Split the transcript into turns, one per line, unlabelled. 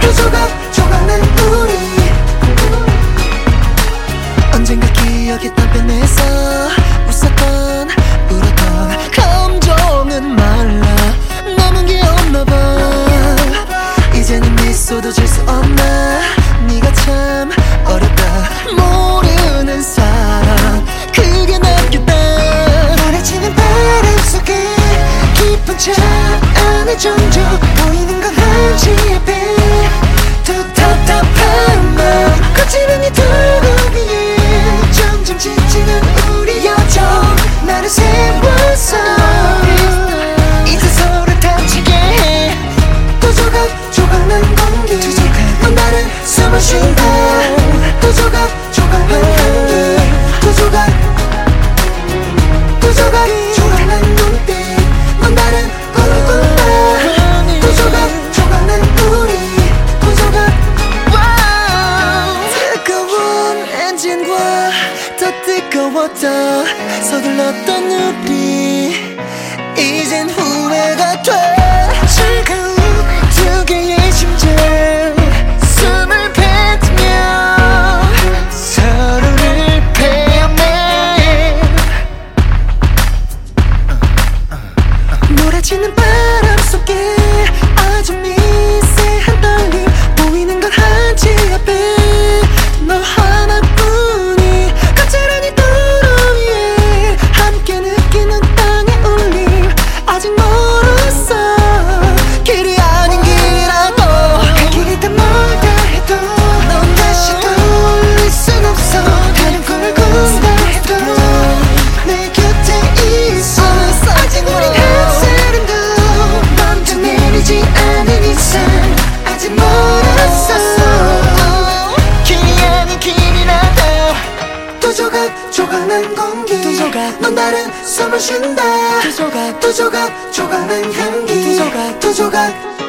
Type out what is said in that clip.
두 조각 조각난 우리 언젠가 기억이 단편에서 웃었던 울었던 감정은 말라 남은 게 없나봐 이제는 미소도 질 수 없나 네가 참 어렵다 모르는 사람 그게 남겼다 노래지는 바람 속에 깊은 차 안에 정적 보이는 건 한지 앞에 더 답답한 맘 거치는 이 두고 위에 점점 지치는 우리 여정 나를 세워서 이제 서로 다치게 해 두 조각 조각난 공기 넌 나를 숨을 쉰다 두 조각 조각난 향기 두 조각 조각난 눈빛 넌 나를 꿈꾼다 두 조각 조각난 우리 두 조각 뜨거운 엔진과 더 뜨거웠던 서둘렀던 우리 이젠 후회가 돼 즐거운 두 개의 심장 숨을 뱉으며 서로를 패매 몰아치는 바람 속에 아주 미세한 떨림 보이는 건 한치 앞에 너 하나뿐이 가짜라니 도로 위에 함께 느끼는 땅의 울림 아직 멀었어 길이 아닌 길이라도 그 길이 더 멀다 해도 넌 다시 돌릴 순 없어 다른 꿈을 꾼다 해도 내 곁에 있어 아직 우린 한 사람도 먼저 내리지 않은 이상 아직 멀었어 길이 아닌 길이라도 두 조각 조각난 공기 두 조각 넌 다른 숨을 쉰다 두 조각 조각난 향기 두 조각